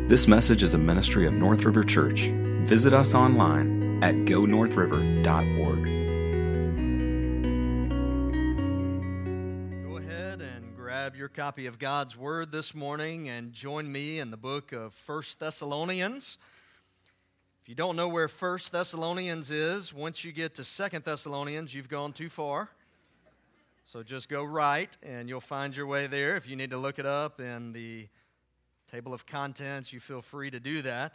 This message is a ministry of North River Church. Visit us online at gonorthriver.org. Go ahead and grab your copy of God's Word this morning and join me in the book of 1 Thessalonians. If you don't know where 1 Thessalonians is, once you get to 2 Thessalonians, you've gone too far. So just go right and you'll find your way there. If you need to look it up in the table of contents, you feel free to do that.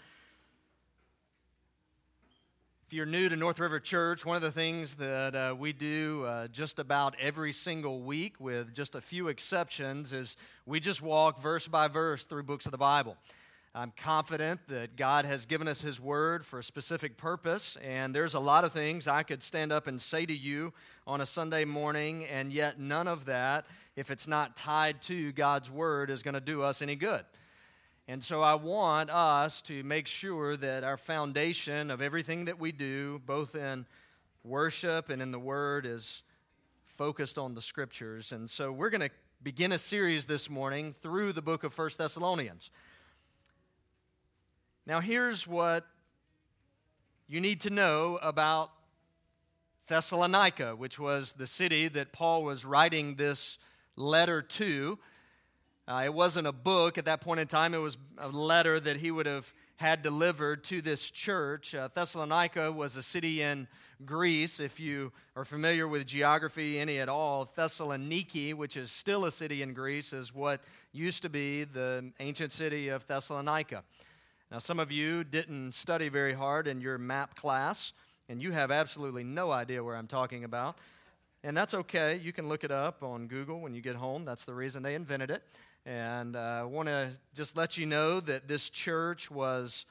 If you're new to North River Church, one of the things that we do just about every single week, with just a few exceptions, is we just walk verse by verse through books of the Bible. I'm confident that God has given us His Word for a specific purpose, and there's a lot of things I could stand up and say to you on a Sunday morning, and yet none of that, if it's not tied to God's Word, is going to do us any good. And so I want us to make sure that our foundation of everything that we do, both in worship and in the Word, is focused on the Scriptures. And so we're going to begin a series this morning through the book of 1 Thessalonians. Now, here's what you need to know about Thessalonica, which was the city that Paul was writing this letter to. It wasn't a book at that point in time. It was a letter that he would have had delivered to this church. Thessalonica was a city in Greece. If you are familiar with geography any at all, Thessaloniki, which is still a city in Greece, is what used to be the ancient city of Thessalonica. Now, some of you didn't study very hard in your map class, and you have absolutely no idea where I'm talking about. And that's okay. You can look it up on Google when you get home. That's the reason they invented it. And I want to just let you know that this church was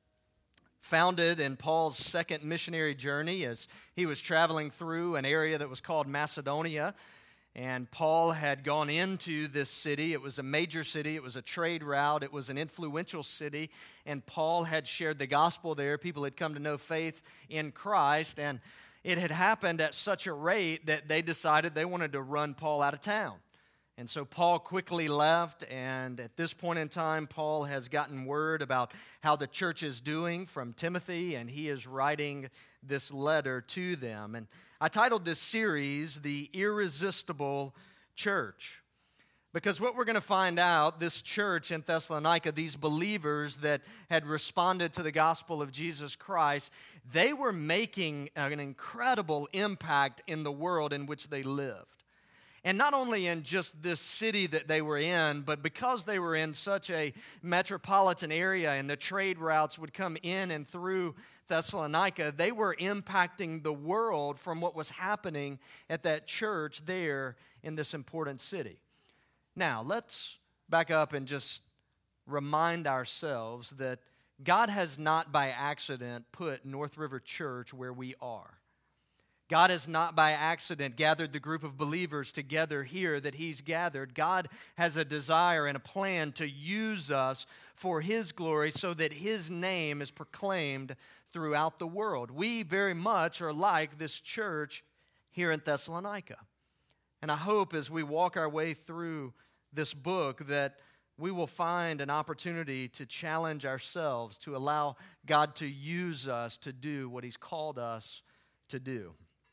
founded in Paul's second missionary journey as he was traveling through an area that was called Macedonia. And Paul had gone into this city. It was a major city. It was a trade route. It was an influential city. And Paul had shared the gospel there. People had come to know faith in Christ. And it had happened at such a rate that they decided they wanted to run Paul out of town. And so Paul quickly left, and at this point in time, Paul has gotten word about how the church is doing from Timothy, and he is writing this letter to them. And I titled this series, The Irresistible Church, because what we're going to find out, this church in Thessalonica, these believers that had responded to the gospel of Jesus Christ, they were making an incredible impact in the world in which they lived. And not only in just this city that they were in, but because they were in such a metropolitan area and the trade routes would come in and through Thessalonica, they were impacting the world from what was happening at that church there in this important city. Now, let's back up and just remind ourselves that God has not by accident put North River Church where we are. God has not by accident gathered the group of believers together here that He's gathered. God has a desire and a plan to use us for His glory so that His name is proclaimed throughout the world. We very much are like this church here in Thessalonica. And I hope as we walk our way through this book that we will find an opportunity to challenge ourselves, to allow God to use us to do what He's called us to do.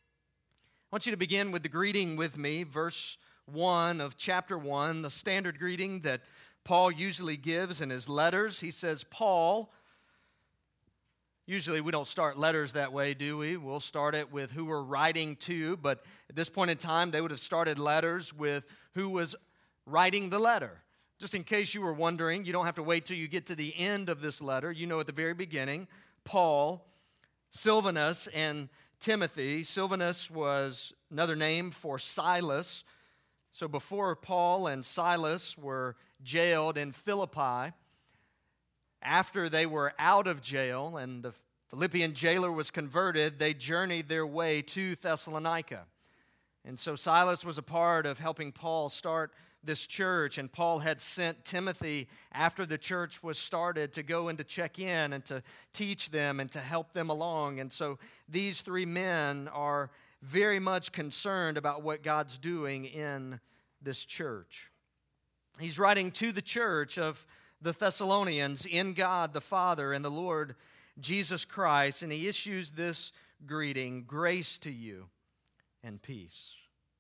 I want you to begin with the greeting with me, verse 1 of chapter 1, the standard greeting that Paul usually gives in his letters. He says, Paul. Usually we don't start letters that way, do we? We'll start it with who we're writing to, but at this point in time, they would have started letters with who was writing the letter. Just in case you were wondering, you don't have to wait till you get to the end of this letter. You know at the very beginning, Paul, Silvanus, and Timothy. Silvanus was another name for Silas. So before Paul and Silas were jailed in Philippi, after they were out of jail and the Philippian jailer was converted, they journeyed their way to Thessalonica. And so Silas was a part of helping Paul start this church, and Paul had sent Timothy after the church was started to go and to check in and to teach them and to help them along. And so these three men are very much concerned about what God's doing in this church. He's writing to the church of the Thessalonians in God the Father and the Lord Jesus Christ, and he issues this greeting, grace to you and peace.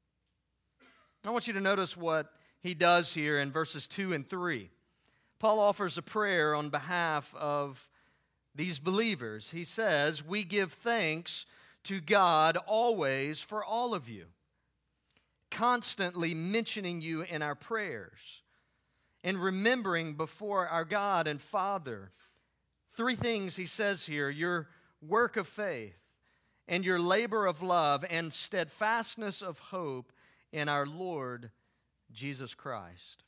I want you to notice what he does here in verses 2 and 3. Paul offers a prayer on behalf of these believers. He says, we give thanks to God always for all of you, constantly mentioning you in our prayers and remembering before our God and Father. Three things he says here: your work of faith and your labor of love and steadfastness of hope in our Lord Jesus Christ.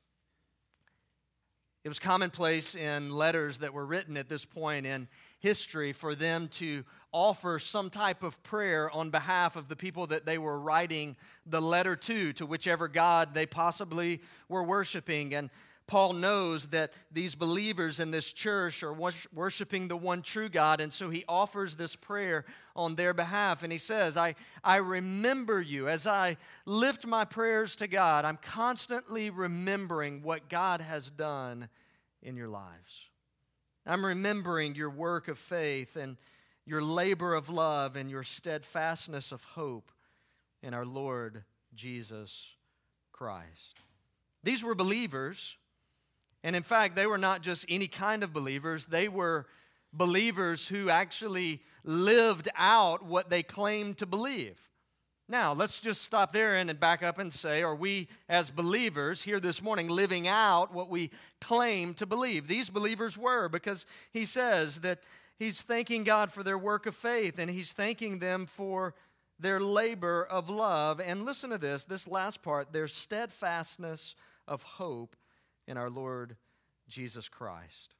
It was commonplace in letters that were written at this point in history for them to offer some type of prayer on behalf of the people that they were writing the letter to whichever God they possibly were worshiping. And Paul knows that these believers in this church are worshiping the one true God, and so he offers this prayer on their behalf. And he says, I remember you. As I lift my prayers to God, I'm constantly remembering what God has done in your lives. I'm remembering your work of faith and your labor of love and your steadfastness of hope in our Lord Jesus Christ. These were believers. And in fact, they were not just any kind of believers. They were believers who actually lived out what they claimed to believe. Now, let's just stop there and back up and say, are we as believers here this morning living out what we claim to believe? These believers were, because he says that he's thanking God for their work of faith, and he's thanking them for their labor of love. And listen to this last part, their steadfastness of hope in our Lord Jesus Christ.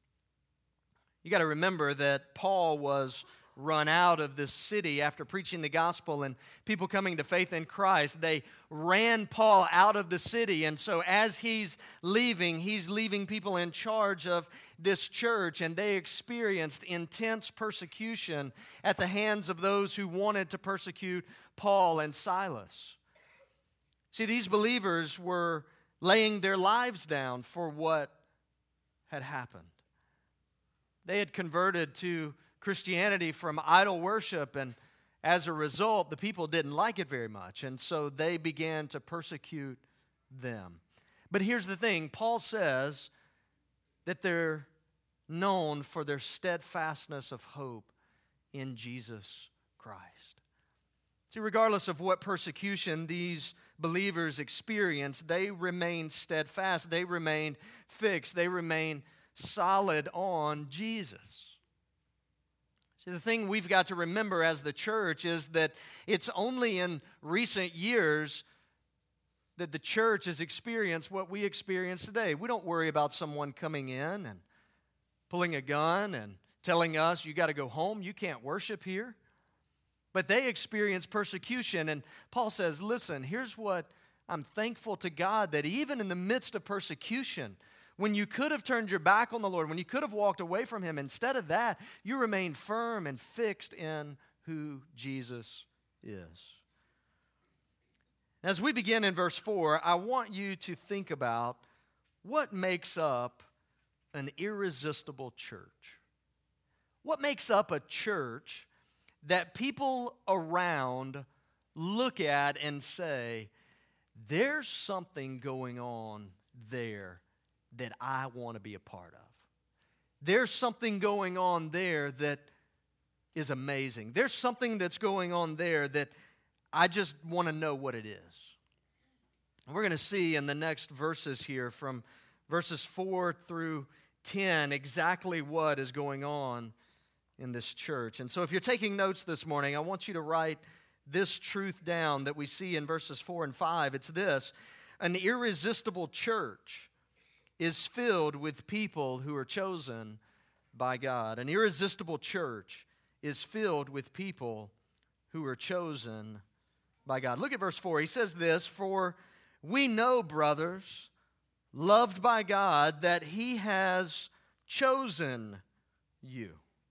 You got to remember that Paul was run out of this city after preaching the gospel and people coming to faith in Christ. They ran Paul out of the city, and so as he's leaving people in charge of this church, and they experienced intense persecution at the hands of those who wanted to persecute Paul and Silas. See, these believers were laying their lives down for what had happened. They had converted to Christianity from idol worship, and as a result, the people didn't like it very much, and so they began to persecute them. But here's the thing, Paul says that they're known for their steadfastness of hope in Jesus Christ. See, regardless of what persecution these believers experienced, they remained steadfast, they remained fixed, they remained solid on Jesus. See, the thing we've got to remember as the church is that it's only in recent years that the church has experienced what we experience today. We don't worry about someone coming in and pulling a gun and telling us, you got to go home, you can't worship here. But they experienced persecution, and Paul says, listen, here's what I'm thankful to God, that even in the midst of persecution, when you could have turned your back on the Lord, when you could have walked away from Him, instead of that, you remained firm and fixed in who Jesus is. As we begin in verse 4, I want you to think about what makes up an irresistible church. What makes up a church that people around look at and say, there's something going on there that I want to be a part of. There's something going on there that is amazing. There's something that's going on there that I just want to know what it is. We're going to see in the next verses here, from verses 4 through 10, exactly what is going on in this church. And so if you're taking notes this morning, I want you to write this truth down that we see in verses 4 and 5. It's this: an irresistible church is filled with people who are chosen by God. An irresistible church is filled with people who are chosen by God. Look at verse 4. He says this: for we know, brothers, loved by God, that He has chosen you.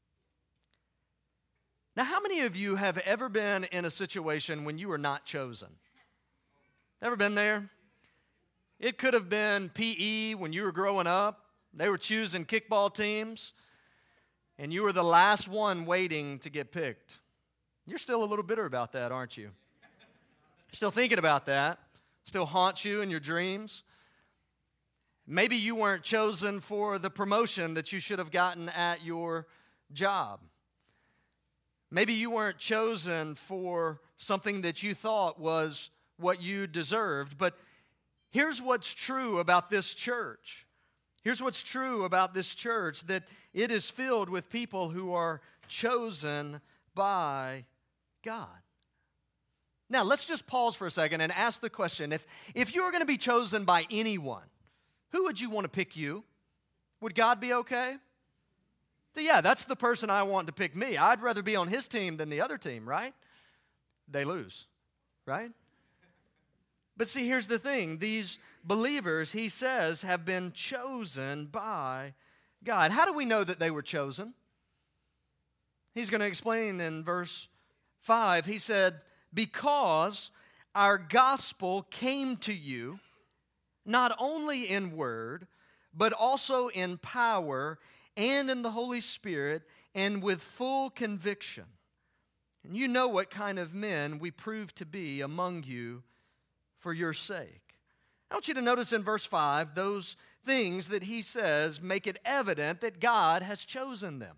Now, how many of you have ever been in a situation when you were not chosen? Ever been there? It could have been PE when you were growing up. They were choosing kickball teams, and you were the last one waiting to get picked. You're still a little bitter about that, aren't you? Still thinking about that. Still haunts you in your dreams. Maybe you weren't chosen for the promotion that you should have gotten at your job. Maybe you weren't chosen for something that you thought was what you deserved. But here's what's true about this church. Here's what's true about this church, that it is filled with people who are chosen by God. Now, let's just pause for a second and ask the question, if you were going to be chosen by anyone, who would you want to pick you? Would God be okay? So yeah, that's the person I want to pick me. I'd rather be on his team than the other team, right? They lose, right? But see, here's the thing. These believers, he says, have been chosen by God. How do we know that they were chosen? He's going to explain in verse 5. He said, because our gospel came to you, not only in word, but also in power and in the Holy Spirit and with full conviction. And you know what kind of men we prove to be among you for your sake. I want you to notice in verse 5, those things that he says make it evident that God has chosen them.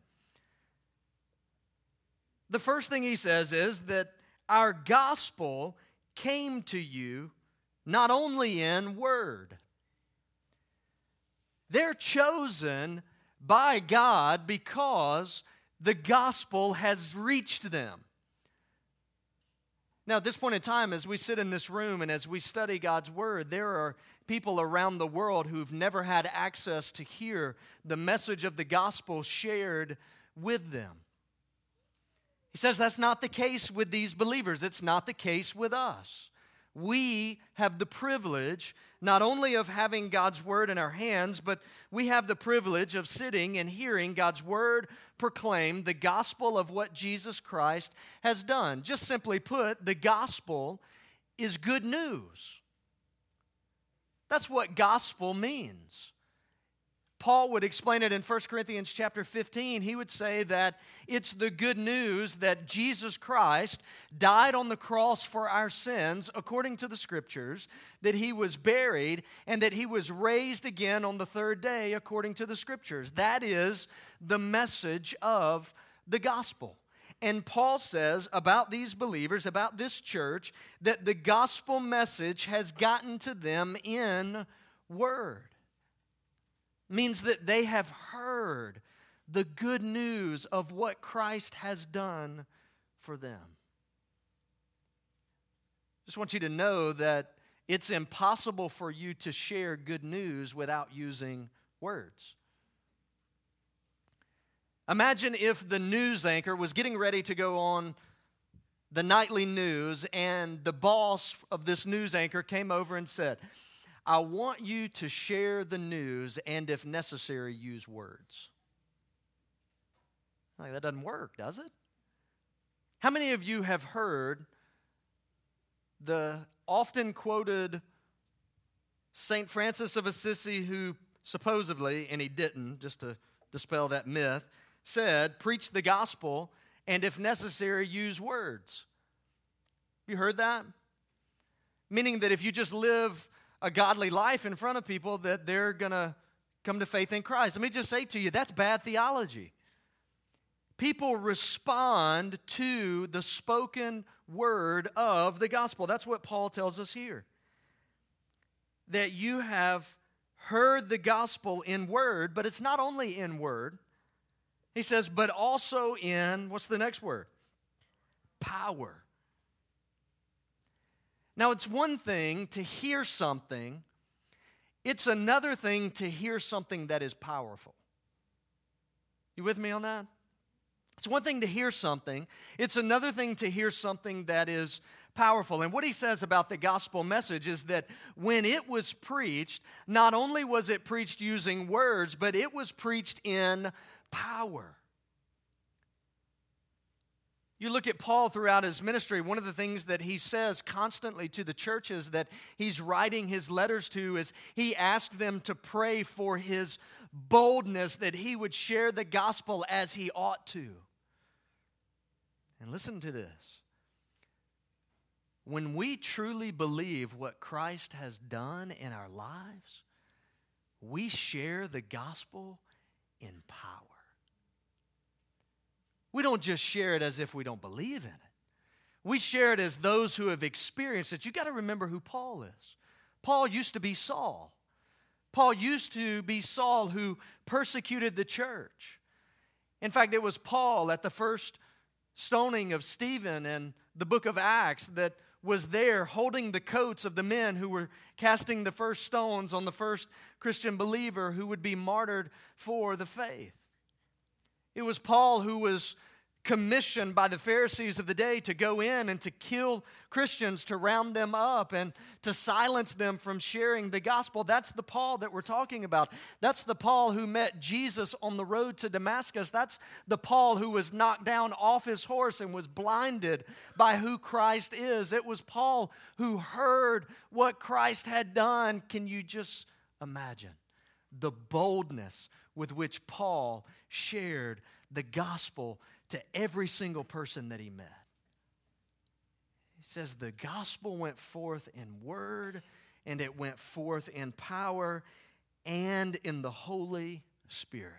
The first thing he says is that our gospel came to you not only in word. They're chosen by God because the gospel has reached them. Now, at this point in time, as we sit in this room and as we study God's word, there are people around the world who've never had access to hear the message of the gospel shared with them. He says that's not the case with these believers. It's not the case with us. We have the privilege not only of having God's word in our hands, but we have the privilege of sitting and hearing God's word proclaim the gospel of what Jesus Christ has done. Just simply put, the gospel is good news. That's what gospel means. Paul would explain it in 1 Corinthians chapter 15. He would say that it's the good news that Jesus Christ died on the cross for our sins, according to the Scriptures, that he was buried, and that he was raised again on the third day, according to the Scriptures. That is the message of the gospel. And Paul says about these believers, about this church, that the gospel message has gotten to them in word. Means that they have heard the good news of what Christ has done for them. Just want you to know that it's impossible for you to share good news without using words. Imagine if the news anchor was getting ready to go on the nightly news and the boss of this news anchor came over and said, I want you to share the news and, if necessary, use words. Like, that doesn't work, does it? How many of you have heard the often quoted St. Francis of Assisi, who supposedly, and he didn't, just to dispel that myth, said, preach the gospel and, if necessary, use words? You heard that? Meaning that if you just live a godly life in front of people, that they're going to come to faith in Christ. Let me just say to you, that's bad theology. People respond to the spoken word of the gospel. That's what Paul tells us here. That you have heard the gospel in word, but it's not only in word. He says, but also in, what's the next word? Power. Now, it's one thing to hear something. It's another thing to hear something that is powerful. You with me on that? It's one thing to hear something. It's another thing to hear something that is powerful. And what he says about the gospel message is that when it was preached, not only was it preached using words, but it was preached in power. You look at Paul throughout his ministry, one of the things that he says constantly to the churches that he's writing his letters to is he asked them to pray for his boldness that he would share the gospel as he ought to. And listen to this. When we truly believe what Christ has done in our lives, we share the gospel in power. We don't just share it as if we don't believe in it. We share it as those who have experienced it. You got to remember who Paul is. Paul used to be Saul. Paul used to be Saul who persecuted the church. In fact, it was Paul at the first stoning of Stephen in the book of Acts that was there holding the coats of the men who were casting the first stones on the first Christian believer who would be martyred for the faith. It was Paul who was commissioned by the Pharisees of the day to go in and to kill Christians, to round them up and to silence them from sharing the gospel. That's the Paul that we're talking about. That's the Paul who met Jesus on the road to Damascus. That's the Paul who was knocked down off his horse and was blinded by who Christ is. It was Paul who heard what Christ had done. Can you just imagine the boldness with which Paul shared the gospel to every single person that he met? He says the gospel went forth in word, and it went forth in power and in the Holy Spirit.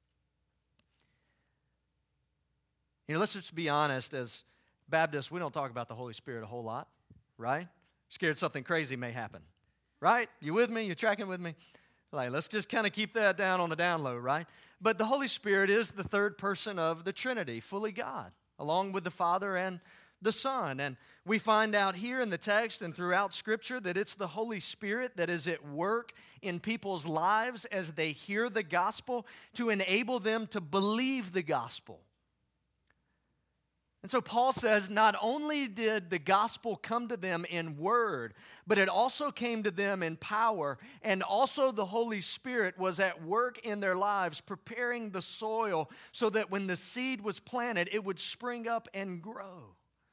You know, let's just be honest, as Baptists, we don't talk about the Holy Spirit a whole lot, right? Scared something crazy may happen, right? You with me? You tracking with me? Like, let's just kind of keep that down on the down low, right? But the Holy Spirit is the third person of the Trinity, fully God, along with the Father and the Son. And we find out here in the text and throughout Scripture that it's the Holy Spirit that is at work in people's lives as they hear the gospel to enable them to believe the gospel. And so Paul says not only did the gospel come to them in word, but it also came to them in power, and also the Holy Spirit was at work in their lives, preparing the soil so that when the seed was planted, it would spring up and grow.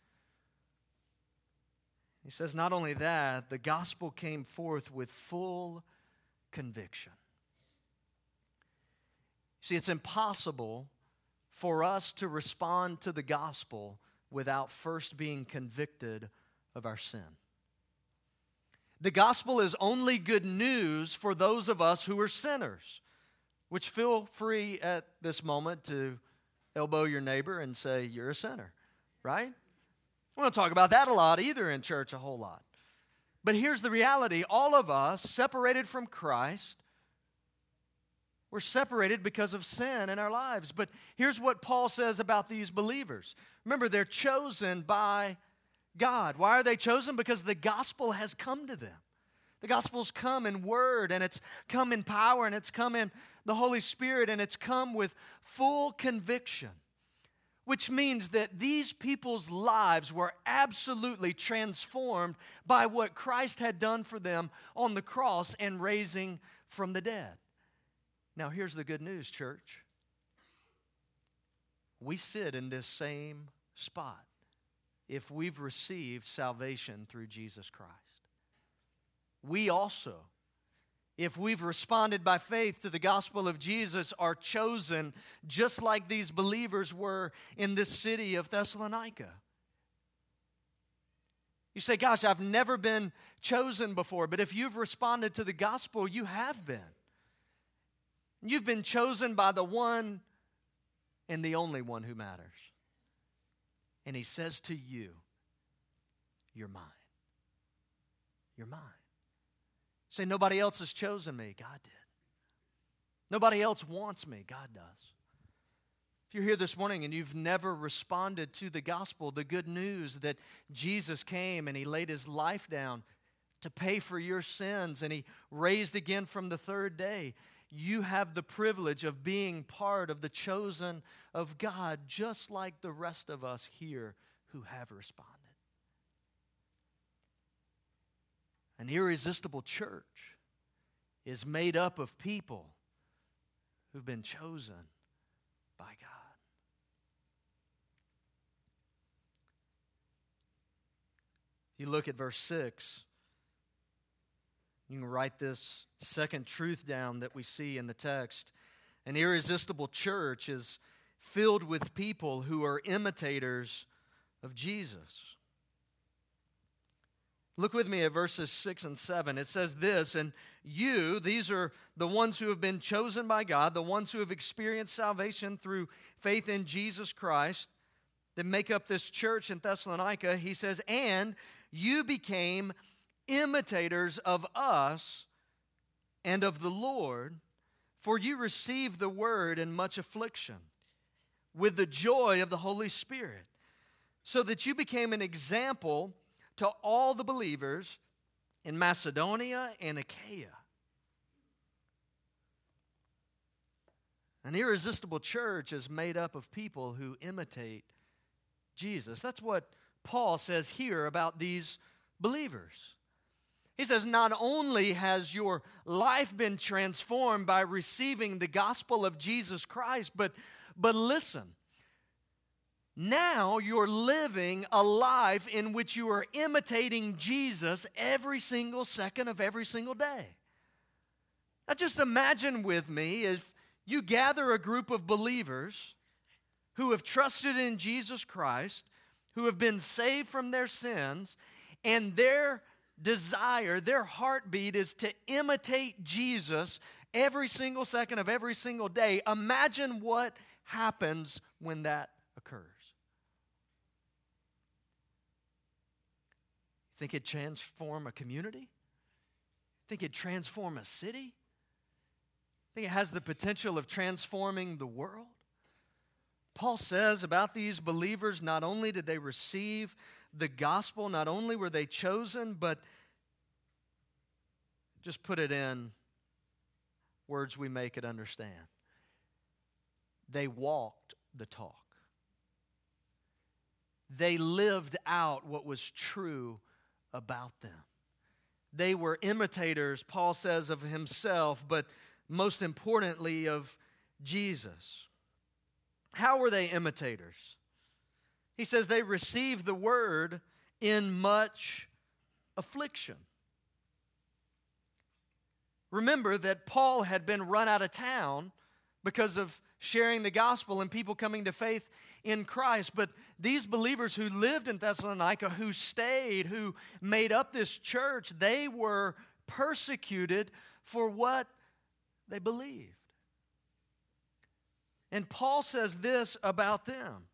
He says not only that, the gospel came forth with full conviction. See, it's impossible for us to respond to the gospel without first being convicted of our sin. The gospel is only good news for those of us who are sinners, which feel free at this moment to elbow your neighbor and say, you're a sinner, right? We don't talk about that a lot either in church, a whole lot. But here's the reality. All of us, separated from Christ, we're separated because of sin in our lives. But here's what Paul says about these believers. Remember, they're chosen by God. Why are they chosen? Because the gospel has come to them. The gospel's come in word, and it's come in power, and it's come in the Holy Spirit, and it's come with full conviction, which means that these people's lives were absolutely transformed by what Christ had done for them on the cross and raising from the dead. Now, here's the good news, church. We sit in this same spot if we've received salvation through Jesus Christ. We also, if we've responded by faith to the gospel of Jesus, are chosen just like these believers were in this city of Thessalonica. You say, gosh, I've never been chosen before. But if you've responded to the gospel, you have been. You've been chosen by the one and the only one who matters. And he says to you, you're mine. You're mine. Say, nobody else has chosen me. God did. Nobody else wants me. God does. If you're here this morning and you've never responded to the gospel, the good news that Jesus came and he laid his life down to pay for your sins and he raised again from the third day, you have the privilege of being part of the chosen of God, just like the rest of us here who have responded. An irresistible church is made up of people who've been chosen by God. You look at verse 6. You can write this second truth down that we see in the text. An irresistible church is filled with people who are imitators of Jesus. Look with me at verses 6 and 7. It says this, and you, these are the ones who have been chosen by God, the ones who have experienced salvation through faith in Jesus Christ, that make up this church in Thessalonica. He says, and you became imitators of us and of the Lord, for you received the word in much affliction, with the joy of the Holy Spirit, so that you became an example to all the believers in Macedonia and Achaia. An irresistible church is made up of people who imitate Jesus. That's what Paul says here about these believers. He says, not only has your life been transformed by receiving the gospel of Jesus Christ, but listen, now you're living a life in which you are imitating Jesus every single second of every single day. Now just imagine with me if you gather a group of believers who have trusted in Jesus Christ, who have been saved from their sins, and their desire, their heartbeat is to imitate Jesus every single second of every single day. Imagine what happens when that occurs. Think it'd transform a community? Think it'd transform a city? Think it has the potential of transforming the world? Paul says about these believers, not only did they receive the gospel, not only were they chosen, but just put it in words we make it understand. They walked the talk. They lived out what was true about them. They were imitators, Paul says, of himself, but most importantly of Jesus. How were they imitators? He says they received the word in much affliction. Remember that Paul had been run out of town because of sharing the gospel and people coming to faith in Christ. But these believers who lived in Thessalonica, who stayed, who made up this church, they were persecuted for what they believed. And Paul says this about them.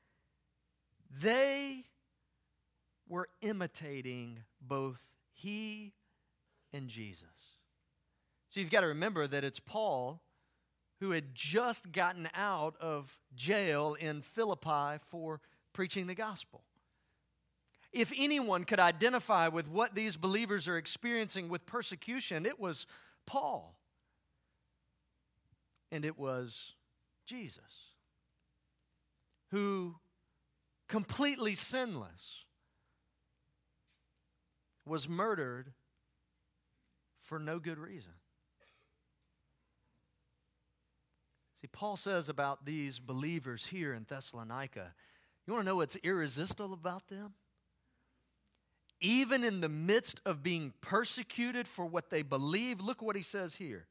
They were imitating both he and Jesus. So you've got to remember that it's Paul who had just gotten out of jail in Philippi for preaching the gospel. If anyone could identify with what these believers are experiencing with persecution, it was Paul. And it was Jesus, who, completely sinless, was murdered for no good reason. See, Paul says about these believers here in Thessalonica, you want to know what's irresistible about them? Even in the midst of being persecuted for what they believe, look what he says here.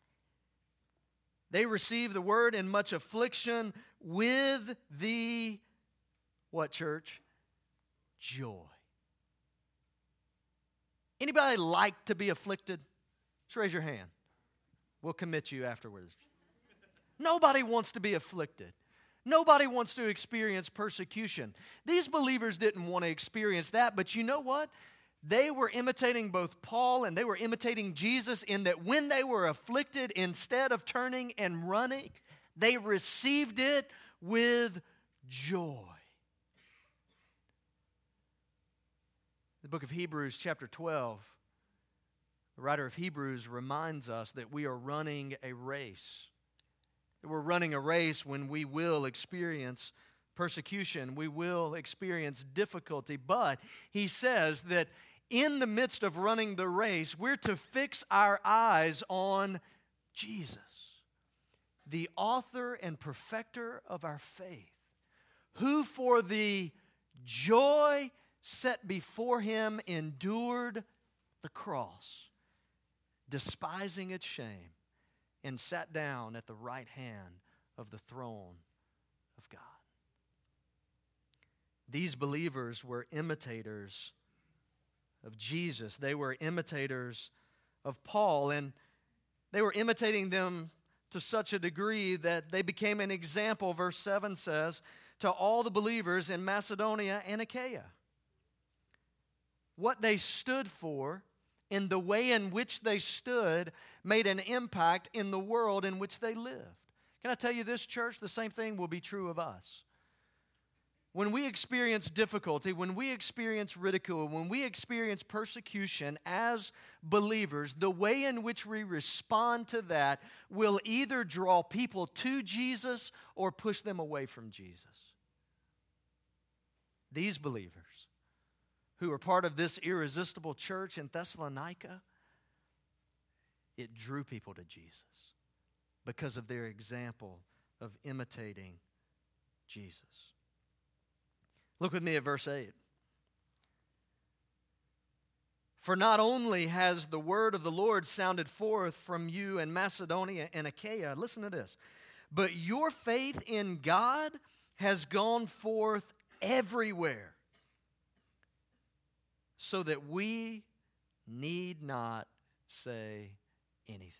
They received the word in much affliction with the, what, church? Joy. Anybody like to be afflicted? Just raise your hand. We'll commit you afterwards. Nobody wants to be afflicted. Nobody wants to experience persecution. These believers didn't want to experience that, but you know what? They were imitating both Paul and they were imitating Jesus in that when they were afflicted, instead of turning and running, they received it with joy. The book of Hebrews, chapter 12, the writer of Hebrews reminds us that we are running a race. We're running a race when we will experience persecution, we will experience difficulty, but he says that in the midst of running the race, we're to fix our eyes on Jesus, the author and perfecter of our faith, who for the joy set before him endured the cross, despising its shame, and sat down at the right hand of the throne of God. These believers were imitators of Jesus. They were imitators of Paul, and they were imitating them to such a degree that they became an example, verse 7 says, to all the believers in Macedonia and Achaia. What they stood for and the way in which they stood made an impact in the world in which they lived. Can I tell you this, church? The same thing will be true of us. When we experience difficulty, when we experience ridicule, when we experience persecution as believers, the way in which we respond to that will either draw people to Jesus or push them away from Jesus. These believers, who are part of this irresistible church in Thessalonica, it drew people to Jesus because of their example of imitating Jesus. Look with me at verse 8. For not only has the word of the Lord sounded forth from you in Macedonia and Achaia, listen to this, but your faith in God has gone forth everywhere, so that we need not say anything.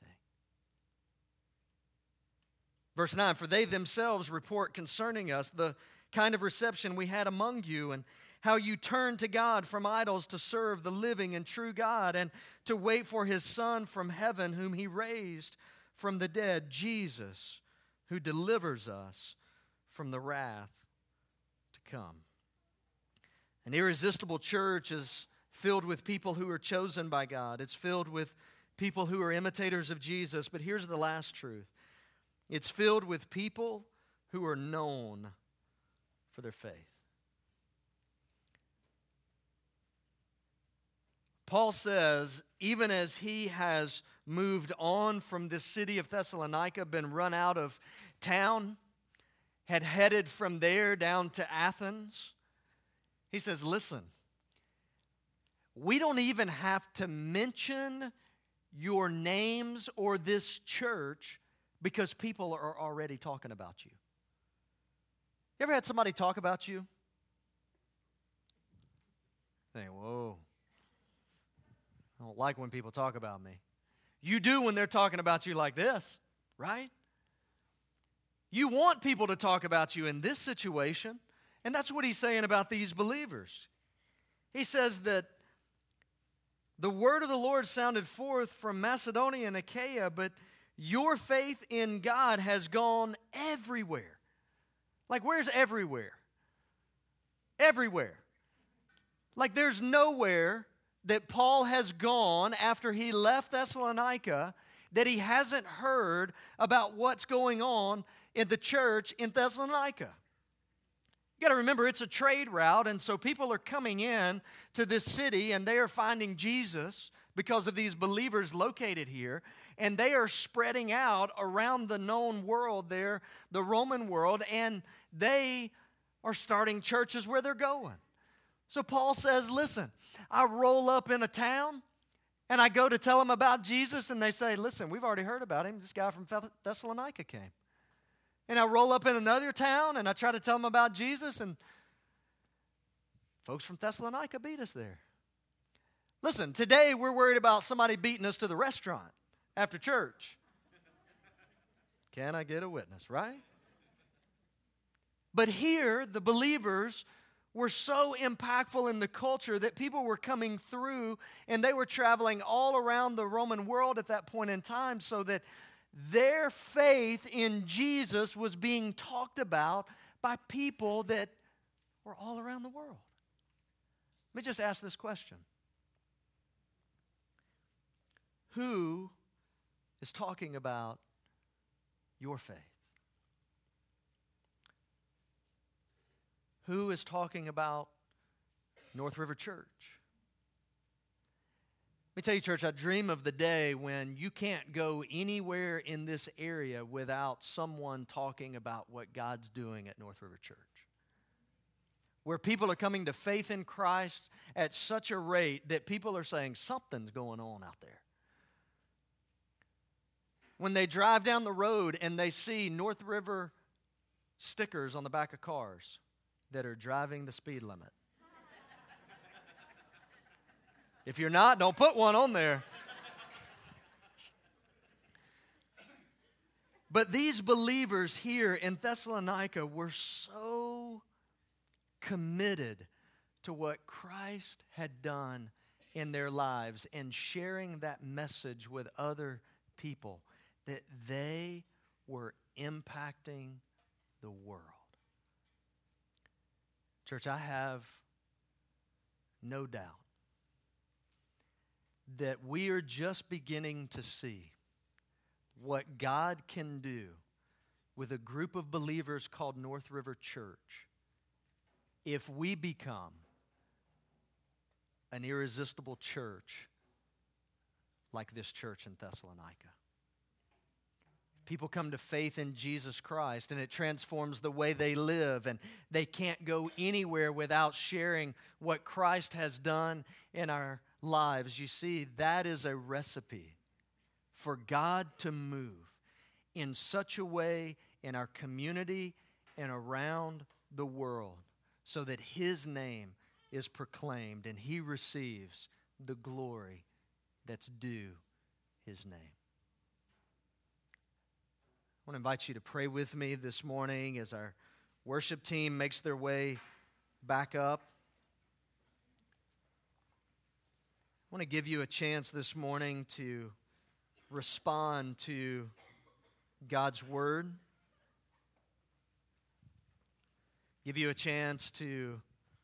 Verse 9, for they themselves report concerning us the kind of reception we had among you, and how you turned to God from idols to serve the living and true God, and to wait for his Son from heaven, whom he raised from the dead, Jesus, who delivers us from the wrath to come. An irresistible church is filled with people who are chosen by God. It's filled with people who are imitators of Jesus. But here's the last truth. It's filled with people who are known for their faith. Paul says, even as he has moved on from this city of Thessalonica, been run out of town, had headed from there down to Athens, he says, listen, we don't even have to mention your names or this church because people are already talking about you. You ever had somebody talk about you? Think, whoa, I don't like when people talk about me. You do when they're talking about you like this, right? You want people to talk about you in this situation, and that's what he's saying about these believers. He says that the word of the Lord sounded forth from Macedonia and Achaia, but your faith in God has gone everywhere. Like, where's everywhere? Everywhere. Like, there's nowhere that Paul has gone after he left Thessalonica that he hasn't heard about what's going on in the church in Thessalonica. You got to remember, it's a trade route, and so people are coming in to this city, and they are finding Jesus because of these believers located here, and they are spreading out around the known world there, the Roman world, and they are starting churches where they're going. So Paul says, listen, I roll up in a town, and I go to tell them about Jesus, and they say, listen, we've already heard about him. This guy from Thessalonica came. And I roll up in another town, and I try to tell them about Jesus, and folks from Thessalonica beat us there. Listen, today we're worried about somebody beating us to the restaurant after church. Can I get a witness, right? But here, the believers were so impactful in the culture that people were coming through, and they were traveling all around the Roman world at that point in time, so that their faith in Jesus was being talked about by people that were all around the world. Let me just ask this question. Who is talking about your faith? Who is talking about North River Church? Let me tell you, church, I dream of the day when you can't go anywhere in this area without someone talking about what God's doing at North River Church. where people are coming to faith in Christ at such a rate that people are saying something's going on out there. When they drive down the road and they see North River stickers on the back of cars that are driving the speed limit. If you're not, don't put one on there. But these believers here in Thessalonica were so committed to what Christ had done in their lives and sharing that message with other people that they were impacting the world. Church, I have no doubt that we are just beginning to see what God can do with a group of believers called North River Church if we become an irresistible church like this church in Thessalonica. People come to faith in Jesus Christ, and it transforms the way they live, and they can't go anywhere without sharing what Christ has done in our lives. You see, that is a recipe for God to move in such a way in our community and around the world so that His name is proclaimed and He receives the glory that's due His name. I want to invite you to pray with me this morning as our worship team makes their way back up. I want to give you a chance this morning to respond to God's Word. Give you a chance to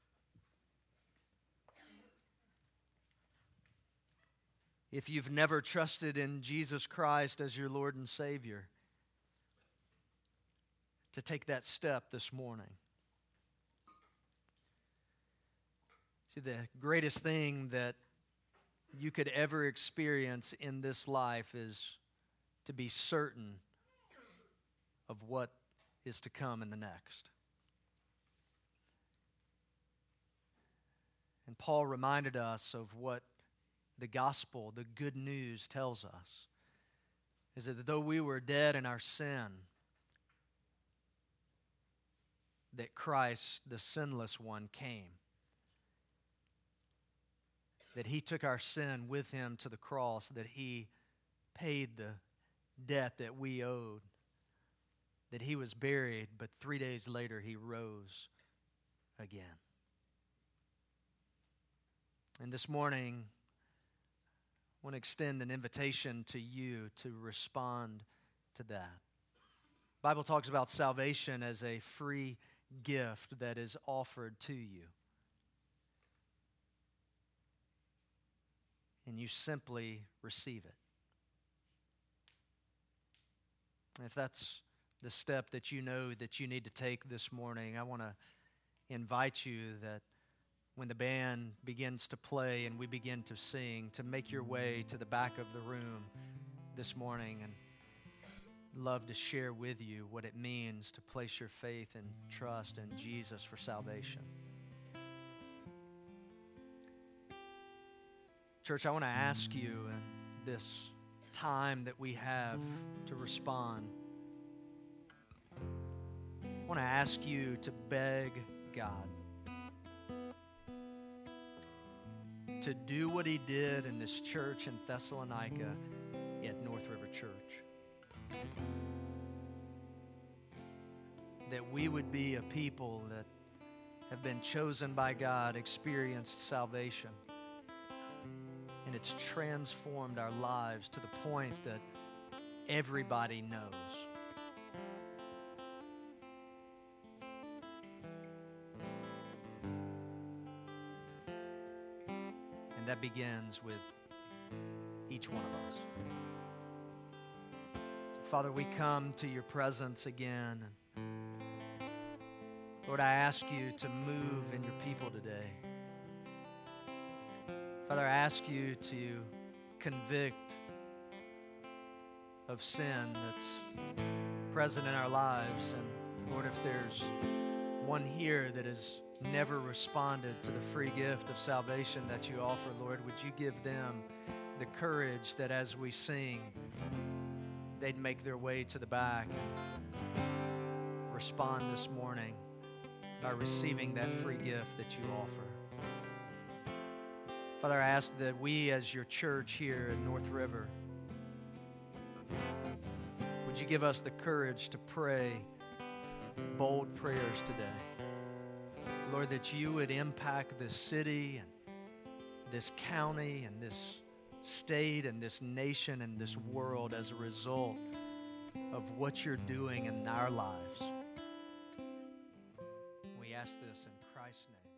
if you've never trusted in Jesus Christ as your Lord and Savior, to take that step this morning. See, the greatest thing that you could ever experience in this life is to be certain of what is to come in the next. And Paul reminded us of what the gospel, the good news, tells us, is that though we were dead in our sin, that Christ, the sinless one, came. That He took our sin with Him to the cross, that He paid the debt that we owed, that He was buried, but 3 days later He rose again. And this morning, I want to extend an invitation to you to respond to that. The Bible talks about salvation as a free gift that is offered to you. And you simply receive it. And if that's the step that you know that you need to take this morning, I want to invite you that when the band begins to play and we begin to sing, to make your way to the back of the room this morning and love to share with you what it means to place your faith and trust in Jesus for salvation. Church, I want to ask you in this time that we have to respond, I want to ask you to beg God to do what He did in this church in Thessalonica at North River Church. That we would be a people that have been chosen by God, experienced salvation, and it's transformed our lives to the point that everybody knows. And that begins with each one of us. Father, we come to your presence again. Lord, I ask you to move in your people today. Father, I ask you to convict of sin that's present in our lives. And Lord, if there's one here that has never responded to the free gift of salvation that you offer, Lord, would you give them the courage that as we sing, they'd make their way to the back and respond this morning by receiving that free gift that you offer. Father, I ask that we as your church here at North River, would you give us the courage to pray bold prayers today? Lord, that you would impact this city and this county and this state and this nation and this world as a result of what you're doing in our lives. We ask this in Christ's name.